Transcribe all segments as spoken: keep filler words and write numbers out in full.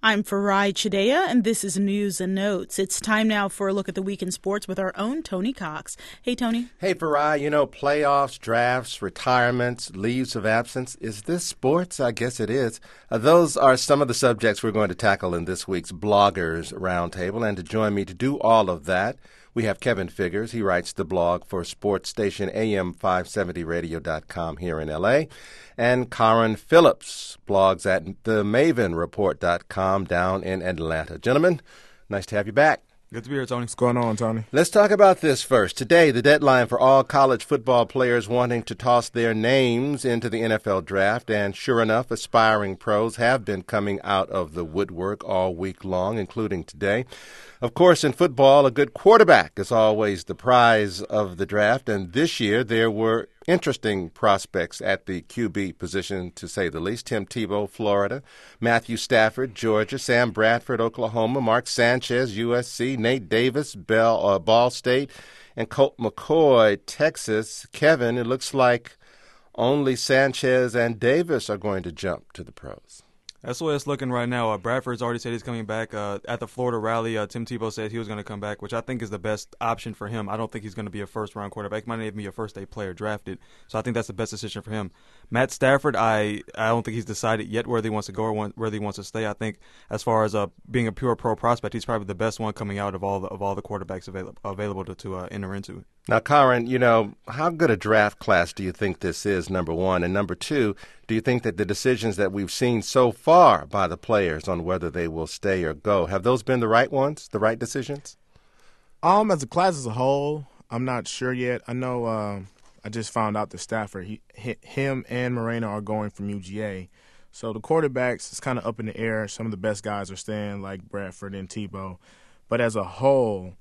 I'm Farai Chidea, and this is News and Notes. It's time now for a look at the week in sports with our own Tony Cox. Hey, Tony. Hey, Farai. You know, playoffs, drafts, retirements, leaves of absence. Is this sports? I guess it is. Uh, those are some of the subjects we're going to tackle in this week's Bloggers Roundtable. And to join me to do all of that, we have Kevin Figures. He writes the blog for sports station A M five seventy radio dot com here in L A. And Karin Phillips blogs at the maven report dot com down in Atlanta. Gentlemen, nice to have you back. Good to be here, Tony. What's going on, Tony? Let's talk about this first. Today, the deadline for all college football players wanting to toss their names into the N F L draft, and sure enough, aspiring pros have been coming out of the woodwork all week long, including today. Of course, in football, a good quarterback is always the prize of the draft, and this year there were interesting prospects at the Q B position, to say the least. Tim Tebow, Florida; Matthew Stafford, Georgia; Sam Bradford, Oklahoma; Mark Sanchez, U S C; Nate Davis, Bell, uh, Ball State; and Colt McCoy, Texas. Kevin, it looks like only Sanchez and Davis are going to jump to the pros. That's the way it's looking right now. Uh, Bradford's already said he's coming back. Uh, at the Florida rally, uh, Tim Tebow said he was going to come back, which I think is the best option for him. I don't think he's going to be a first-round quarterback. He might not even be a first-day player drafted. So I think that's the best decision for him. Matt Stafford, I, I don't think he's decided yet whether he wants to go or whether he wants to stay. I think as far as uh, being a pure pro prospect, he's probably the best one coming out of all the, of all the quarterbacks available available to, to uh, enter into. Now, Karin, you know, how good a draft class do you think this is, number one? And number two, do you think that the decisions that we've seen so far by the players on whether they will stay or go, have those been the right ones, the right decisions? Um, as a class as a whole, I'm not sure yet. I know uh, I just found out that Stafford, he, him and Moreno are going from U G A. So the quarterbacks, it's kind of up in the air. Some of the best guys are staying, like Bradford and Tebow. But as a whole,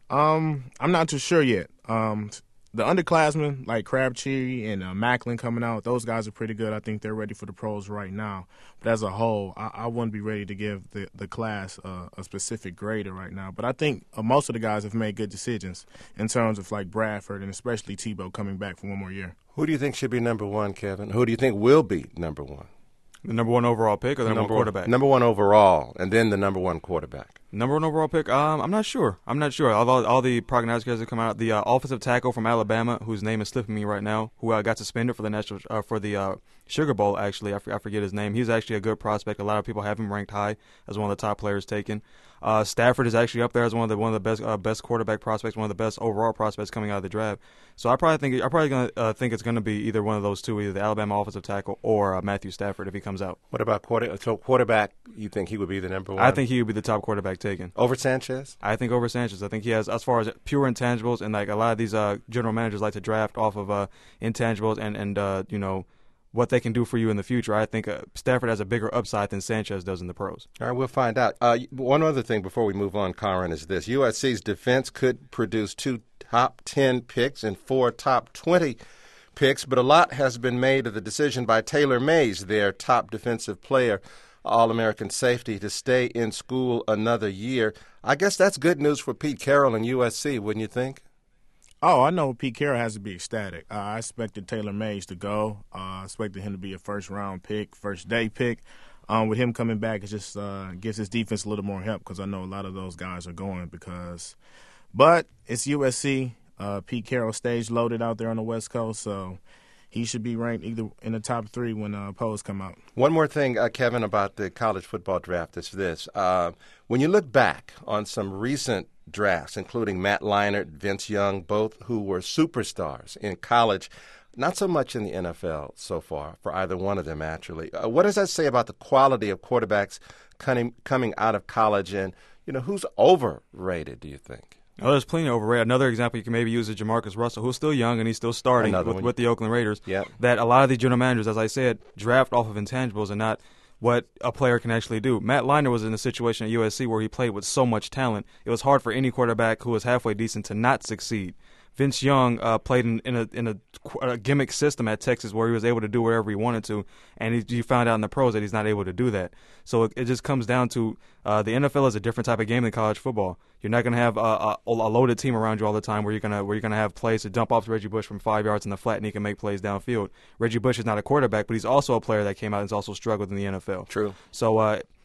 um, I'm not too sure yet. Um, the underclassmen, like Crabtree and uh, Macklin coming out, those guys are pretty good. I think they're ready for the pros right now. But as a whole, I, I wouldn't be ready to give the, the class uh, a specific grader right now. But I think uh, most of the guys have made good decisions in terms of like Bradford and especially Tebow coming back for one more year. Who do you think should be number one, Kevin? Who do you think will be number one? The number one overall pick or the number, number one quarterback? Number one overall, and then the number one quarterback. Number one overall pick? Um, I'm not sure. I'm not sure. All, all the prognosticators have come out. The uh, offensive tackle from Alabama, whose name is slipping me right now, who uh, got suspended for the national uh, for the uh, Sugar Bowl. Actually, I, f- I forget his name. He's actually a good prospect. A lot of people have him ranked high as one of the top players taken. Uh, Stafford is actually up there as one of the one of the best uh, best quarterback prospects, one of the best overall prospects coming out of the draft. So I probably think I probably gonna uh, think it's going to be either one of those two, either the Alabama offensive tackle or uh, Matthew Stafford if he comes out. What about quarter? So quarterback, you think he would be the number one? I think he would be the top quarterback taken over Sanchez. I think over Sanchez. I think he has, as far as pure intangibles, and like a lot of these uh, general managers like to draft off of uh, intangibles and and uh, you know. what they can do for you in the future. I think uh, Stafford has a bigger upside than Sanchez does in the pros. All right, we'll find out. Uh, one other thing before we move on, Karin, is this. U S C's defense could produce two top ten picks and four top twenty picks, but a lot has been made of the decision by Taylor Mays, their top defensive player, All-American safety, to stay in school another year. I guess that's good news for Pete Carroll and U S C, wouldn't you think? Oh, I know Pete Carroll has to be ecstatic. Uh, I expected Taylor Mays to go. Uh, I expected him to be a first-round pick, first-day pick. Um, with him coming back, it just uh, gives his defense a little more help because I know a lot of those guys are going because – but it's U S C. Uh, Pete Carroll stage loaded out there on the West Coast, so he should be ranked either in the top three when uh, polls come out. One more thing, uh, Kevin, about the college football draft is this. Uh, when you look back on some recent drafts, including Matt Leinart, Vince Young, both who were superstars in college, not so much in the N F L so far for either one of them, actually. Uh, what does that say about the quality of quarterbacks coming, coming out of college, and, you know, who's overrated, do you think? Oh, there's plenty of overrated. Another example you can maybe use is Jamarcus Russell, who's still young and he's still starting with, with the Oakland Raiders. Yep. That a lot of these general managers, as I said, draft off of intangibles and not what a player can actually do. Matt Leinart was in a situation at U S C where he played with so much talent. It was hard for any quarterback who was halfway decent to not succeed. Vince Young uh, played in, in, a, in a, a gimmick system at Texas where he was able to do whatever he wanted to, and he, you found out in the pros that he's not able to do that. So it, it just comes down to uh, the N F L is a different type of game than college football. You're not going to have a, a, a loaded team around you all the time where you're going to where you're going to have plays to dump off to Reggie Bush from five yards in the flat and he can make plays downfield. Reggie Bush is not a quarterback, but he's also a player that came out and has also struggled in the N F L. True. So uh,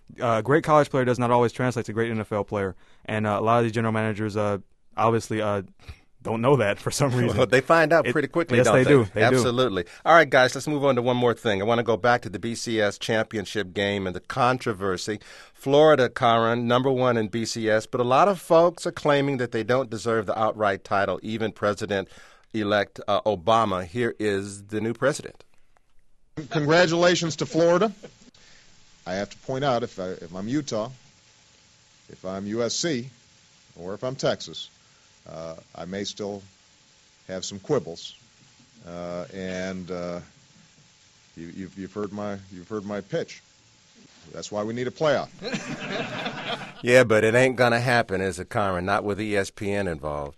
uh, a great college player does not always translate to a great N F L player, and uh, a lot of these general managers uh, obviously uh, don't know that for some reason. Well, they find out it, pretty quickly, yes, don't they? they? do. They Absolutely. do. All right, guys, let's move on to one more thing. I want to go back to the B C S championship game and the controversy. Florida, Karan, number one in B C S, but a lot of folks are claiming that they don't deserve the outright title, even President-elect uh, Obama. Here is the new president. Congratulations to Florida. I have to point out, if, I, if I'm Utah, if I'm U S C, or if I'm Texas, uh, I may still have some quibbles. Uh, and uh, you, you've, you've heard my you've heard my pitch. That's why we need a playoff. Yeah, but it ain't gonna happen, is it, Karan? Not with E S P N involved.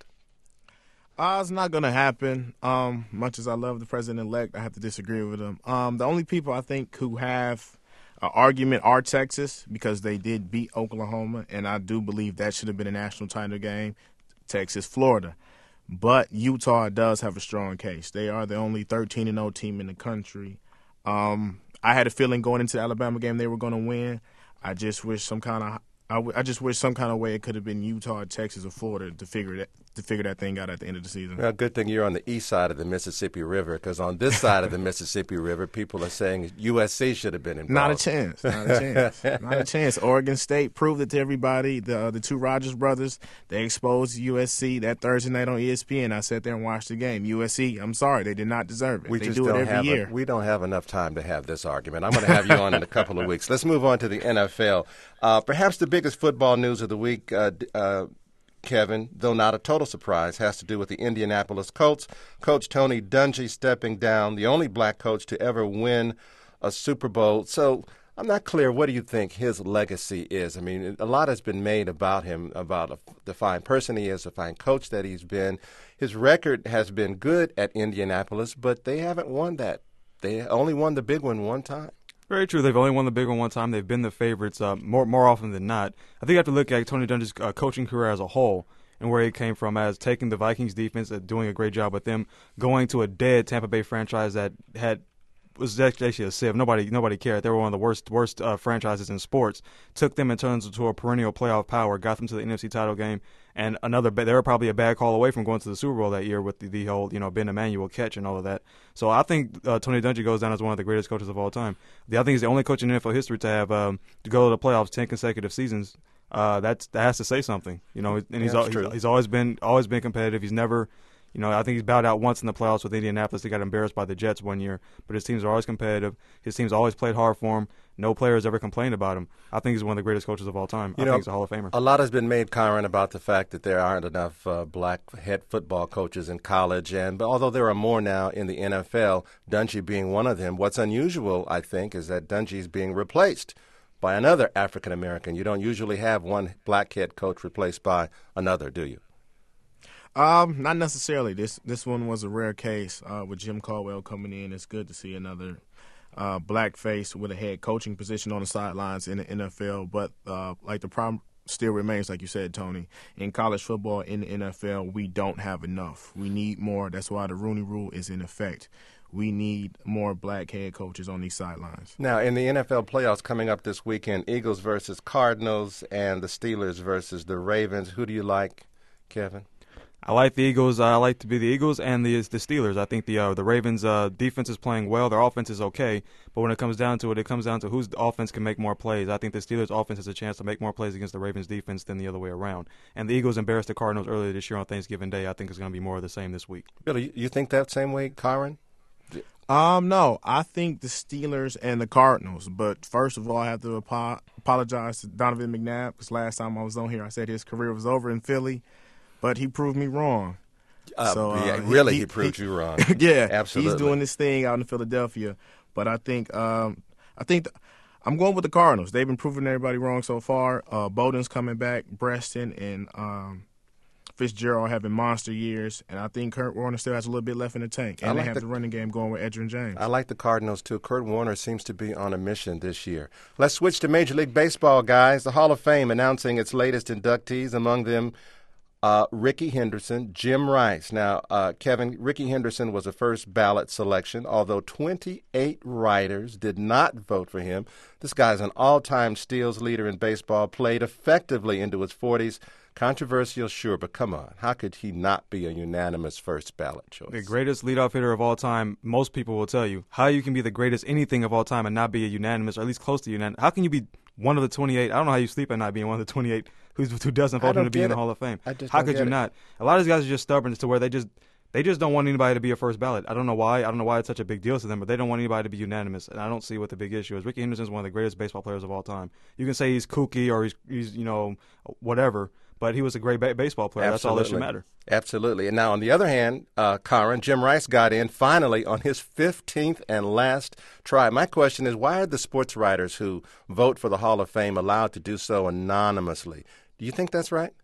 Uh, it's not going to happen. Um, much as I love the president-elect, I have to disagree with him. Um, the only people I think who have an argument are Texas, because they did beat Oklahoma, and I do believe that should have been a national title game. Texas, Florida. But Utah does have a strong case. They are the only thirteen and oh team in the country. Um, I had a feeling going into the Alabama game they were going to win. I just wish some kind of I, w- I just wish some kind of way it could have been Utah, Texas, or Florida to figure that to figure that thing out at the end of the season. Well, good thing you're on the east side of the Mississippi River, because on this side of the Mississippi River, people are saying U S C should have been involved. Not a chance. Not a chance. Not a chance. Oregon State proved it to everybody. The uh, the two Rogers brothers, they exposed U S C that Thursday night on E S P N. I sat there and watched the game. U S C, I'm sorry, they did not deserve it. We they just do don't it every have year. A, we don't have enough time to have this argument. I'm going to have you on in a couple of weeks. Let's move on to the N F L. Uh, perhaps the biggest football news of the week, uh, uh, Kevin, though not a total surprise, has to do with the Indianapolis Colts. Coach Tony Dungy stepping down, the only black coach to ever win a Super Bowl. So I'm not clear, what do you think his legacy is? I mean, a lot has been made about him, about a, the fine person he is, the fine coach that he's been. His record has been good at Indianapolis, but they haven't won that. They only won the big one one time. Very true. They've only won the big one one time. They've been the favorites uh, more more often than not. I think you have to look at Tony Dungy's uh, coaching career as a whole and where he came from, as taking the Vikings defense and doing a great job with them, going to a dead Tampa Bay franchise that had was actually a sieve. Nobody nobody cared. They were one of the worst worst uh, franchises in sports. Took them and turned them into a perennial playoff power. Got them to the N F C title game, and another. They were probably a bad call away from going to the Super Bowl that year with the, the whole you know Ben Emmanuel catch and all of that. So I think uh, Tony Dungy goes down as one of the greatest coaches of all time. The, I think he's the only coach in N F L history to have um, to go to the playoffs ten consecutive seasons. Uh, that's that has to say something, you know. And he's, yeah, he's he's always been always been competitive. He's never. You know, I think he's bowed out once in the playoffs with Indianapolis. He got embarrassed by the Jets one year. But his teams are always competitive. His teams always played hard for him. No player has ever complained about him. I think he's one of the greatest coaches of all time. You I know, think he's a Hall of Famer. A lot has been made, Kyron, about the fact that there aren't enough uh, black head football coaches in college. And but although there are more now in the N F L, Dungy being one of them, what's unusual, I think, is that Dungy's being replaced by another African-American. You don't usually have one black head coach replaced by another, do you? Um, not necessarily. This this one was a rare case uh, with Jim Caldwell coming in. It's good to see another uh, black face with a head coaching position on the sidelines in the N F L. But uh, like the problem still remains, like you said, Tony, in college football, in the N F L, we don't have enough. We need more. That's why the Rooney Rule is in effect. We need more black head coaches on these sidelines. Now, in the N F L playoffs coming up this weekend, Eagles versus Cardinals and the Steelers versus the Ravens. Who do you like, Kevin? I like the Eagles. I like to be the Eagles and the the Steelers. I think the uh, the Ravens' uh, defense is playing well. Their offense is okay, but when it comes down to it, it comes down to whose offense can make more plays. I think the Steelers' offense has a chance to make more plays against the Ravens' defense than the other way around. And the Eagles embarrassed the Cardinals earlier this year on Thanksgiving Day. I think it's going to be more of the same this week. Billy, you think that same way, Kyron? Um, no, I think the Steelers and the Cardinals. But first of all, I have to apo- apologize to Donovan McNabb, because last time I was on here, I said his career was over in Philly, but he proved me wrong. Uh, so, uh, yeah, really, he, he, he proved he, you wrong. Yeah, absolutely. He's doing this thing out in Philadelphia, but I think, um, I think the, I'm going with the Cardinals. They've been proving everybody wrong so far. Uh, Bowden's coming back, Preston and um, Fitzgerald having monster years, and I think Kurt Warner still has a little bit left in the tank, and like they have the, the running game going with Edgerrin James. I like the Cardinals too. Kurt Warner seems to be on a mission this year. Let's switch to Major League Baseball, guys. The Hall of Fame announcing its latest inductees, among them Uh, Rickey Henderson, Jim Rice. Now, uh, Kevin, Rickey Henderson was a first ballot selection, although twenty-eight writers did not vote for him. This guy's an all-time steals leader in baseball, played effectively into his forties. Controversial, sure, but come on. How could he not be a unanimous first ballot choice? The greatest leadoff hitter of all time, most people will tell you. How you can be the greatest anything of all time and not be a unanimous, or at least close to unanimous. How can you be one of the twenty-eight? I don't know how you sleep at night being one of the twenty-eight who's, who doesn't vote him to be in the Hall of Fame. How could you it. not? A lot of these guys are just stubborn to where they just they just don't want anybody to be a first ballot. I don't know why. I don't know why it's such a big deal to them, but they don't want anybody to be unanimous. And I don't see what the big issue is. Rickey Henderson is one of the greatest baseball players of all time. You can say he's kooky or he's, he's you know, whatever, but he was a great ba- baseball player. Absolutely. That's all that should matter. Absolutely. And now, on the other hand, uh, Karan, Jim Rice got in finally on his fifteenth and last try. My question is, why are the sports writers who vote for the Hall of Fame allowed to do so anonymously? Do you think that's right?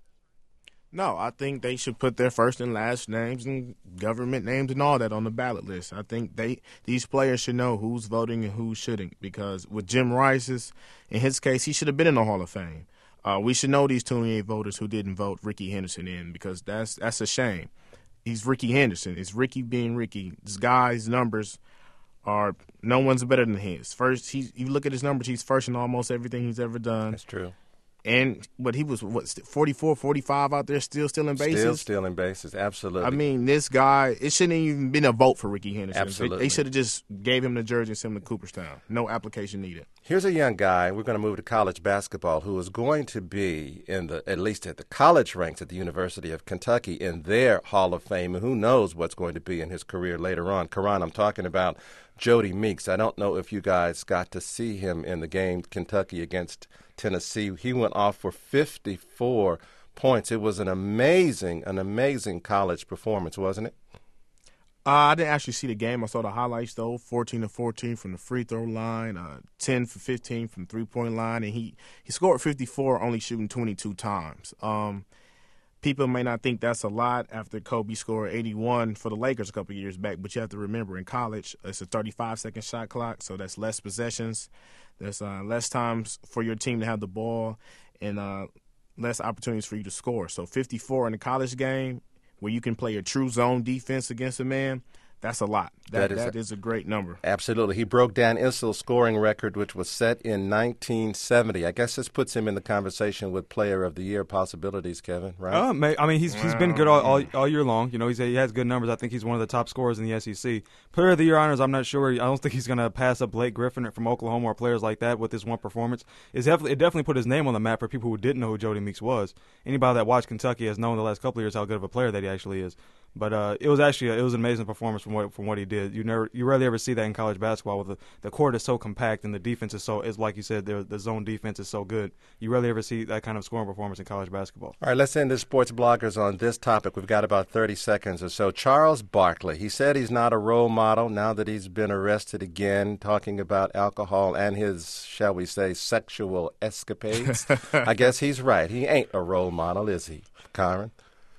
No, I think they should put their first and last names and government names and all that on the ballot list. I think they these players should know who's voting and who shouldn't, because with Jim Rice's, in his case, he should have been in the Hall of Fame. Uh, we should know these twenty-eight voters who didn't vote Rickey Henderson in, because that's that's a shame. He's Rickey Henderson. It's Rickey being Rickey. This guy's numbers are no one's better than his. First, he's you look at his numbers, he's first in almost everything he's ever done. That's true. And but he was what forty-four, forty-five out there still stealing bases. Still stealing bases, absolutely. I mean, this guy, it shouldn't have even been a vote for Rickey Henderson. Absolutely. They, they should have just gave him the jersey and sent him to Cooperstown. No application needed. Here's a young guy. We're going to move to college basketball, who is going to be in the at least at the college ranks at the University of Kentucky in their Hall of Fame. And who knows what's going to be in his career later on. Karan, I'm talking about Jody Meeks. I don't know if you guys got to see him in the game Kentucky against Tennessee. He went off for fifty-four points. It was an amazing, an amazing college performance, wasn't it? Uh, I didn't actually see the game. I saw the highlights, though. fourteen to fourteen from the free throw line, uh, ten for fifteen from three-point line, and he, he scored fifty-four, only shooting twenty-two times. Um, people may not think that's a lot after Kobe scored eighty-one for the Lakers a couple years back, but you have to remember, in college, it's a thirty-five second shot clock, so that's less possessions. There's uh, less times for your team to have the ball and uh, less opportunities for you to score. So fifty-four in a college game where you can play a true zone defense against a man, that's a lot. That, that, is, that a, is a great number. Absolutely. He broke Dan Issel's scoring record, which was set in nineteen seventy. I guess this puts him in the conversation with Player of the Year possibilities, Kevin, right? Uh, I mean, he's he's been good all, all, all year long. You know, he's he has good numbers. I think he's one of the top scorers in the S E C. Player of the Year honors, I'm not sure. I don't think he's going to pass up Blake Griffin from Oklahoma or players like that with this one performance. It's definitely, it definitely put his name on the map for people who didn't know who Jody Meeks was. Anybody that watched Kentucky has known the last couple of years how good of a player that he actually is. But uh, it was actually a, it was an amazing performance from what from what he did. You never you rarely ever see that in college basketball. With the, the court is so compact and the defense is so is like you said the the zone defense is so good. You rarely ever see that kind of scoring performance in college basketball. All right, let's end this sports bloggers on this topic. We've got about thirty seconds or so. Charles Barkley. He said he's not a role model now that he's been arrested again, talking about alcohol and his, shall we say, sexual escapades. I guess he's right. He ain't a role model, is he, Karan?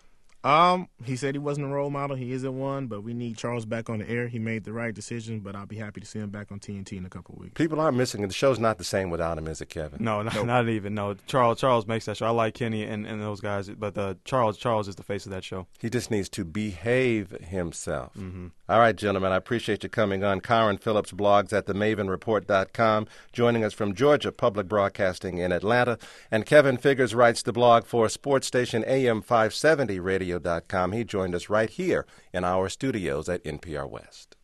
Um, he said he wasn't a role model. He isn't one, but we need Charles back on the air. He made the right decision, but I'll be happy to see him back on T N T in a couple of weeks. People are missing it. The show's not the same without him, is it, Kevin? No, not, nope. not even. No, Charles Charles makes that show. I like Kenny and, and those guys, but uh, Charles Charles is the face of that show. He just needs to behave himself. Mm-hmm. All right, gentlemen, I appreciate you coming on. Karan Phillips blogs at the maven report dot com, joining us from Georgia Public Broadcasting in Atlanta. And Kevin Figures writes the blog for sports station A M five seventy radio dot com. He joined us right here in our studios at N P R West.